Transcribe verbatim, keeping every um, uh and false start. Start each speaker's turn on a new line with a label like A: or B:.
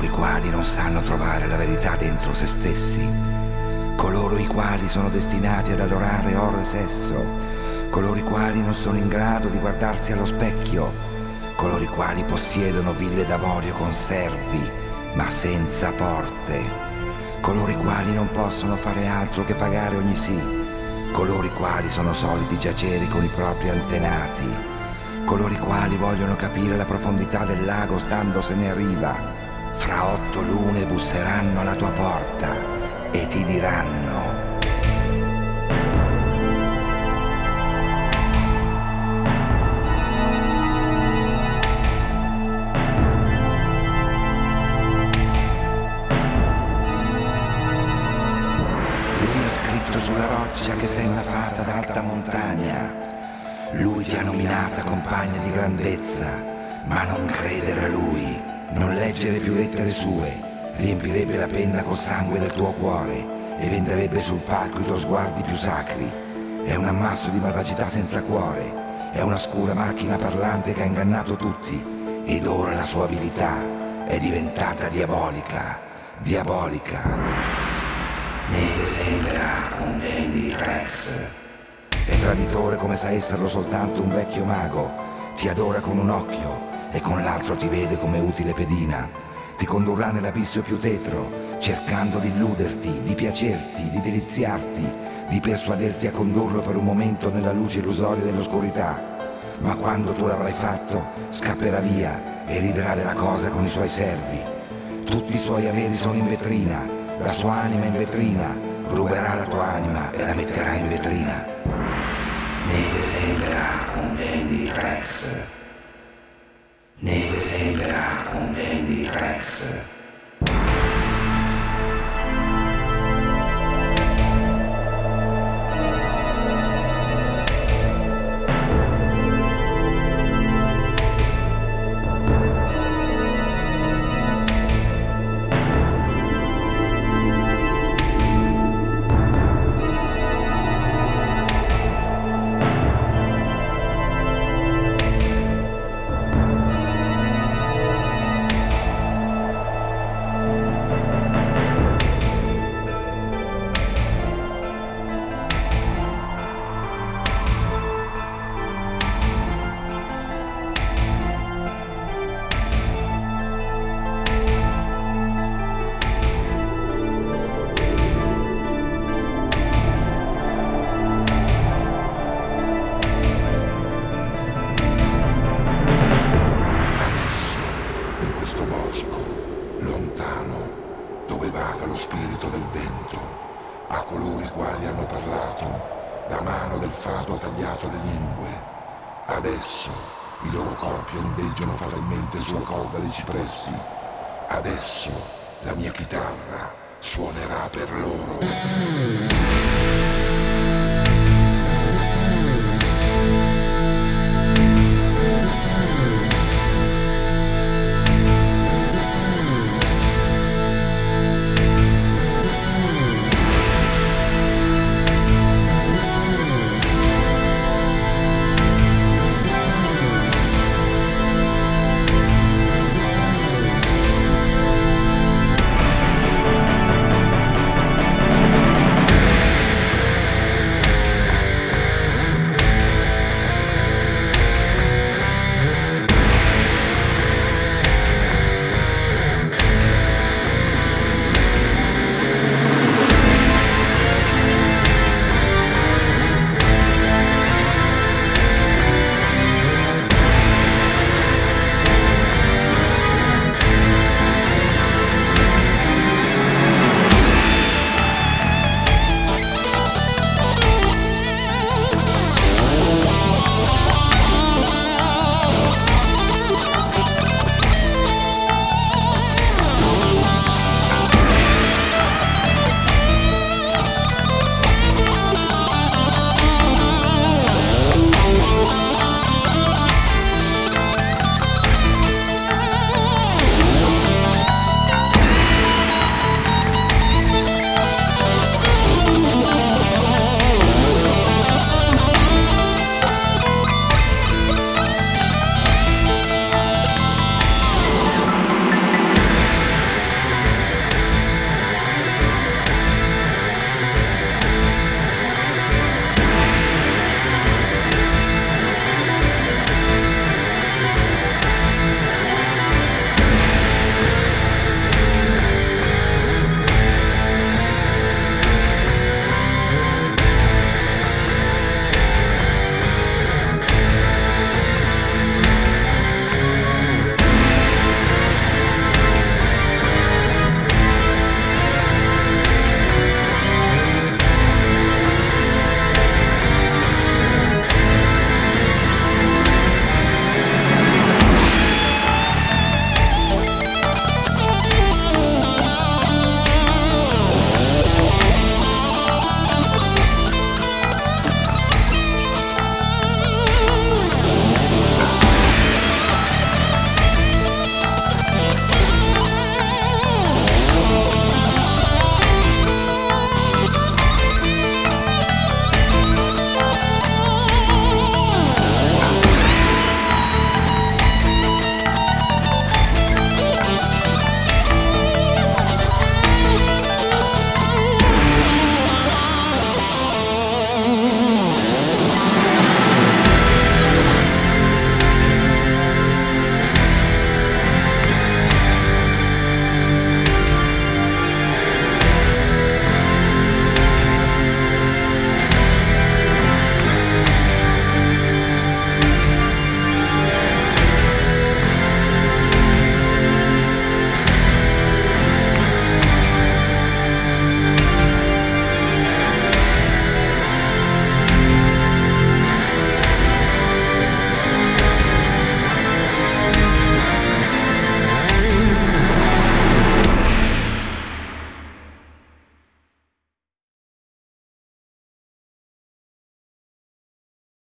A: coloro i quali non sanno trovare la verità dentro se stessi, coloro i quali sono destinati ad adorare oro e sesso, coloro i quali non sono in grado di guardarsi allo specchio, coloro i quali possiedono ville d'avorio con servi, ma senza porte, coloro i quali non possono fare altro che pagare ogni sì, coloro i quali sono soliti giacere con i propri antenati, coloro i quali vogliono capire la profondità del lago standosene a riva, fra otto lune busseranno alla tua porta e ti diranno: lui ha scritto sulla roccia che sei una fata d'alta montagna. Lui ti ha nominata compagna di grandezza, ma non credere a lui, non leggere più lettere sue, riempirebbe la penna col sangue del tuo cuore e venderebbe sul palco i tuoi sguardi più sacri. È un ammasso di malvagità senza cuore, è una scura macchina parlante che ha ingannato tutti, ed ora la sua abilità è diventata diabolica, diabolica. Neve sembra con Dandy Rex. È traditore come sa esserlo soltanto un vecchio mago. Ti adora con un occhio e con l'altro ti vede come utile pedina. Ti condurrà nell'abisso più tetro, cercando di illuderti, di piacerti, di deliziarti, di persuaderti a condurlo per un momento nella luce illusoria dell'oscurità. Ma quando tu l'avrai fatto, scapperà via e riderà della cosa con i suoi servi. Tutti i suoi averi sono in vetrina, la sua anima in vetrina, ruberà la tua anima e la metterà in vetrina. Neve sembra con Dandy Rex. Neve sembra con Dandy Rex.
B: Vaga lo spirito del vento, a coloro i quali hanno parlato, la mano del fato ha tagliato le lingue. Adesso i loro corpi ondeggiano fatalmente sulla corda dei cipressi. Adesso la mia chitarra suonerà per loro.